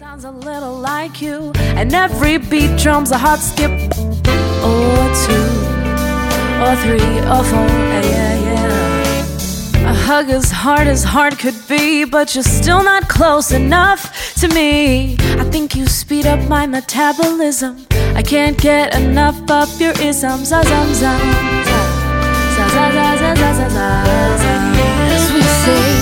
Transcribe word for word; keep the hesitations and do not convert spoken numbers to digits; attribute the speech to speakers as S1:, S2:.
S1: Sounds a little like you, and every beat drums a heart skip. Or two, or three, or four, yeah, yeah. A hug as hard as heart could be, but you're still not close enough to me. I think you speed up my metabolism. I can't get enough of your isms. Za zum zum, za za za za za za za. As we say.